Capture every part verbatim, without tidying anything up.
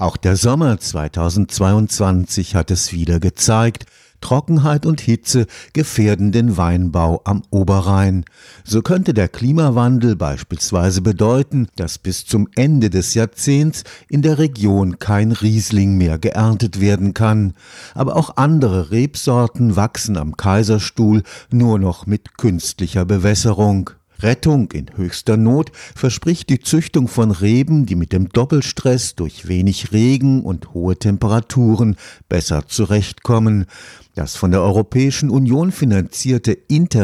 Auch der Sommer zweitausendzweiundzwanzig hat es wieder gezeigt. Trockenheit und Hitze gefährden den Weinbau am Oberrhein. So könnte der Klimawandel beispielsweise bedeuten, dass bis zum Ende des Jahrzehnts in der Region kein Riesling mehr geerntet werden kann. Aber auch andere Rebsorten wachsen am Kaiserstuhl nur noch mit künstlicher Bewässerung. Rettung in höchster Not verspricht die Züchtung von Reben, die mit dem Doppelstress durch wenig Regen und hohe Temperaturen besser zurechtkommen. Das von der Europäischen Union finanzierte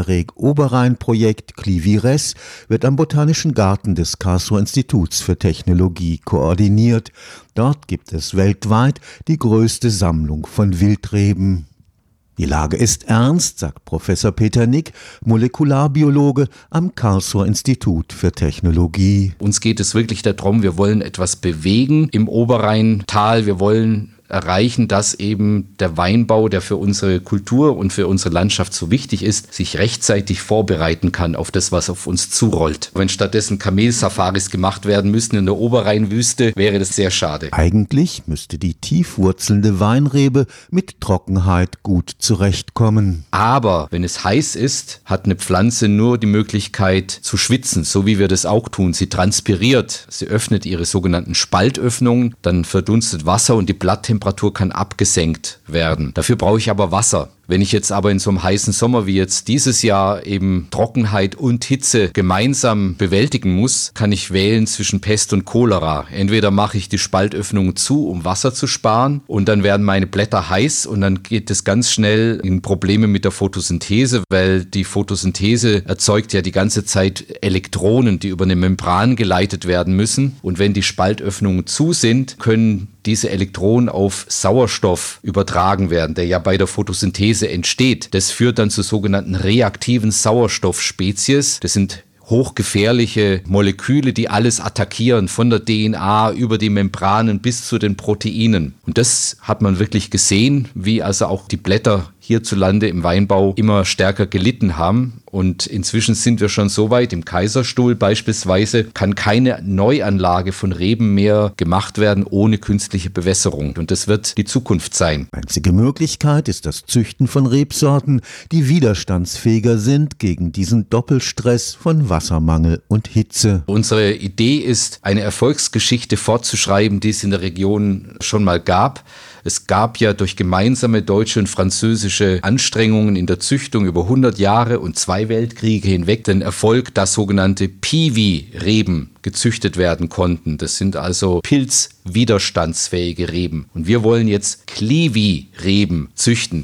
Interreg-Oberrhein-Projekt Clivires wird am Botanischen Garten des Karlsruher Instituts für Technologie koordiniert. Dort gibt es weltweit die größte Sammlung von Wildreben. Die Lage ist ernst, sagt Professor Peter Nick, Molekularbiologe am Karlsruher Institut für Technologie. Uns geht es wirklich darum, wir wollen etwas bewegen im Oberrheintal, wir wollen erreichen, dass eben der Weinbau, der für unsere Kultur und für unsere Landschaft so wichtig ist, sich rechtzeitig vorbereiten kann auf das, was auf uns zurollt. Wenn stattdessen Kamelsafaris gemacht werden müssten in der Oberrheinwüste, wäre das sehr schade. Eigentlich müsste die tiefwurzelnde Weinrebe mit Trockenheit gut zurechtkommen. Aber wenn es heiß ist, hat eine Pflanze nur die Möglichkeit zu schwitzen, so wie wir das auch tun. Sie transpiriert, sie öffnet ihre sogenannten Spaltöffnungen, dann verdunstet Wasser und die Blatttemperatur Temperatur kann abgesenkt werden. Dafür brauche ich aber Wasser. Wenn ich jetzt aber in so einem heißen Sommer wie jetzt dieses Jahr eben Trockenheit und Hitze gemeinsam bewältigen muss, kann ich wählen zwischen Pest und Cholera. Entweder mache ich die Spaltöffnung zu, um Wasser zu sparen, und dann werden meine Blätter heiß und dann geht es ganz schnell in Probleme mit der Photosynthese, weil die Photosynthese erzeugt ja die ganze Zeit Elektronen, die über eine Membran geleitet werden müssen. Und wenn die Spaltöffnungen zu sind, können diese Elektronen auf Sauerstoff übertragen werden, der ja bei der Photosynthese entsteht. Das führt dann zu sogenannten reaktiven Sauerstoffspezies. Das sind hochgefährliche Moleküle, die alles attackieren, von der D N A über die Membranen bis zu den Proteinen. Und das hat man wirklich gesehen, wie also auch die Blätter hierzulande im Weinbau immer stärker gelitten haben. Und inzwischen sind wir schon so weit, im Kaiserstuhl beispielsweise kann keine Neuanlage von Reben mehr gemacht werden ohne künstliche Bewässerung. Und das wird die Zukunft sein. Einzige Möglichkeit ist das Züchten von Rebsorten, die widerstandsfähiger sind gegen diesen Doppelstress von Wassermangel und Hitze. Unsere Idee ist, eine Erfolgsgeschichte fortzuschreiben, die es in der Region schon mal gab. Es gab ja durch gemeinsame deutsche und französische Anstrengungen in der Züchtung über hundert Jahre und zwei Weltkriege hinweg den Erfolg, dass sogenannte Piwi-Reben gezüchtet werden konnten. Das sind also pilzwiderstandsfähige Reben. Und wir wollen jetzt Clivi-Reben züchten,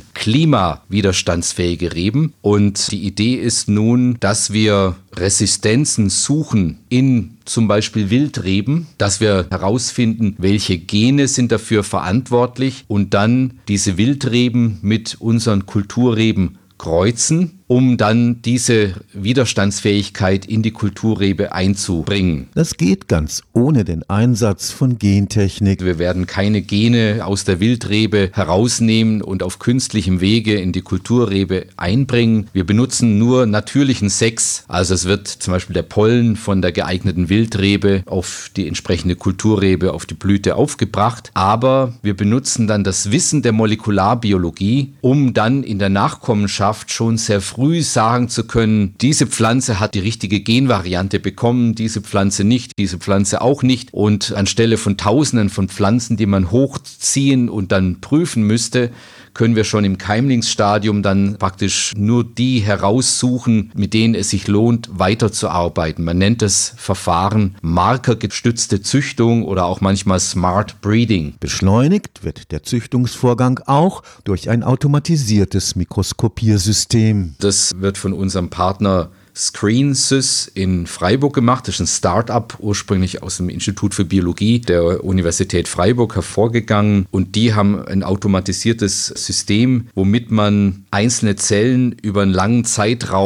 klimawiderstandsfähige Reben. Und die Idee ist nun, dass wir Resistenzen suchen in zum Beispiel Wildreben, dass wir herausfinden, welche Gene sind dafür verantwortlich und dann diese Wildreben mit unseren Kulturreben kreuzen, um dann diese Widerstandsfähigkeit in die Kulturrebe einzubringen. Das geht ganz ohne den Einsatz von Gentechnik. Wir werden keine Gene aus der Wildrebe herausnehmen und auf künstlichem Wege in die Kulturrebe einbringen. Wir benutzen nur natürlichen Sex. Also es wird zum Beispiel der Pollen von der geeigneten Wildrebe auf die entsprechende Kulturrebe, auf die Blüte aufgebracht. Aber wir benutzen dann das Wissen der Molekularbiologie, um dann in der Nachkommenschaft schon sehr früh sagen zu können, diese Pflanze hat die richtige Genvariante bekommen, diese Pflanze nicht, diese Pflanze auch nicht. Und anstelle von Tausenden von Pflanzen, die man hochziehen und dann prüfen müsste, können wir schon im Keimlingsstadium dann praktisch nur die heraussuchen, mit denen es sich lohnt, weiterzuarbeiten. Man nennt das Verfahren markergestützte Züchtung oder auch manchmal Smart Breeding. Beschleunigt wird der Züchtungsvorgang auch durch ein automatisiertes Mikroskopiersystem. Das wird von unserem Partner ScreenSys in Freiburg gemacht. Das ist ein Start-up, ursprünglich aus dem Institut für Biologie der Universität Freiburg hervorgegangen. Und die haben ein automatisiertes System, womit man einzelne Zellen über einen langen Zeitraum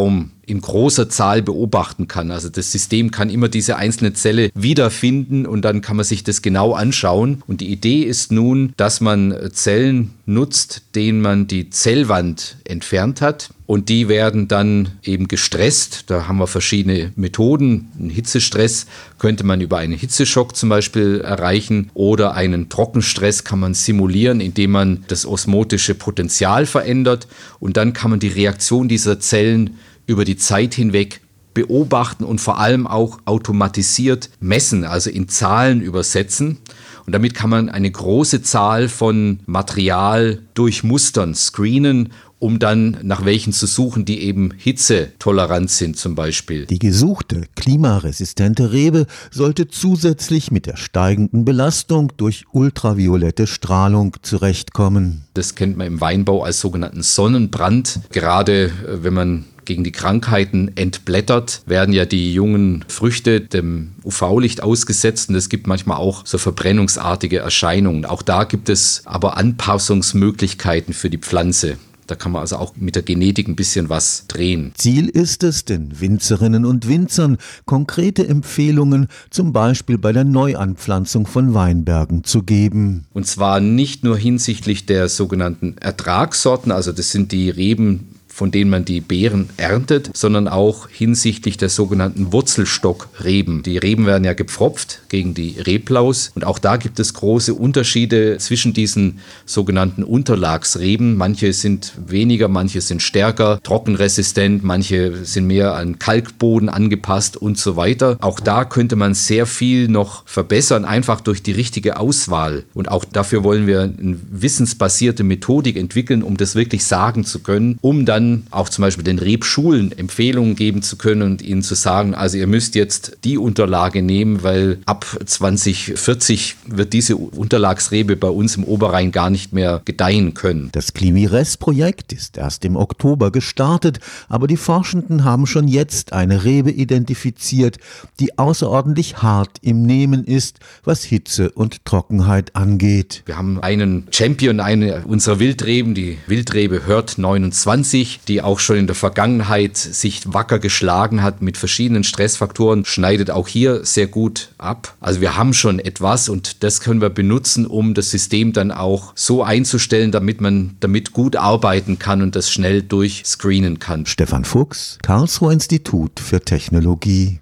in großer Zahl beobachten kann. Also das System kann immer diese einzelne Zelle wiederfinden und dann kann man sich das genau anschauen. Und die Idee ist nun, dass man Zellen nutzt, denen man die Zellwand entfernt hat. Und die werden dann eben gestresst. Da haben wir verschiedene Methoden. Einen Hitzestress könnte man über einen Hitzeschock zum Beispiel erreichen oder einen Trockenstress kann man simulieren, indem man das osmotische Potenzial verändert. Und dann kann man die Reaktion dieser Zellen über die Zeit hinweg beobachten und vor allem auch automatisiert messen, also in Zahlen übersetzen. Und damit kann man eine große Zahl von Material durchmustern, screenen, um dann nach welchen zu suchen, die eben hitzetolerant sind zum Beispiel. Die gesuchte klimaresistente Rebe sollte zusätzlich mit der steigenden Belastung durch ultraviolette Strahlung zurechtkommen. Das kennt man im Weinbau als sogenannten Sonnenbrand. Gerade wenn man gegen die Krankheiten entblättert, werden ja die jungen Früchte dem U V-Licht ausgesetzt und es gibt manchmal auch so verbrennungsartige Erscheinungen. Auch da gibt es aber Anpassungsmöglichkeiten für die Pflanze. Da kann man also auch mit der Genetik ein bisschen was drehen. Ziel ist es, den Winzerinnen und Winzern konkrete Empfehlungen, zum Beispiel bei der Neuanpflanzung von Weinbergen zu geben. Und zwar nicht nur hinsichtlich der sogenannten Ertragssorten, also das sind die Reben, von denen man die Beeren erntet, sondern auch hinsichtlich der sogenannten Wurzelstockreben. Die Reben werden ja gepfropft gegen die Reblaus und auch da gibt es große Unterschiede zwischen diesen sogenannten Unterlagsreben. Manche sind weniger, manche sind stärker, trockenresistent, manche sind mehr an Kalkboden angepasst und so weiter. Auch da könnte man sehr viel noch verbessern, einfach durch die richtige Auswahl. Und auch dafür wollen wir eine wissensbasierte Methodik entwickeln, um das wirklich sagen zu können, um dann auch zum Beispiel den Rebschulen Empfehlungen geben zu können und ihnen zu sagen, also ihr müsst jetzt die Unterlage nehmen, weil ab zwanzig vierzig wird diese Unterlagsrebe bei uns im Oberrhein gar nicht mehr gedeihen können. Das CLIMI-R E S-Projekt ist erst im Oktober gestartet, aber die Forschenden haben schon jetzt eine Rebe identifiziert, die außerordentlich hart im Nehmen ist, was Hitze und Trockenheit angeht. Wir haben einen Champion, eine unserer Wildreben, die Wildrebe Hört neunundzwanzig, die auch schon in der Vergangenheit sich wacker geschlagen hat mit verschiedenen Stressfaktoren, schneidet auch hier sehr gut ab. Also wir haben schon etwas und das können wir benutzen, um das System dann auch so einzustellen, damit man damit gut arbeiten kann und das schnell durchscreenen kann. Stefan Fuchs, Karlsruher Institut für Technologie.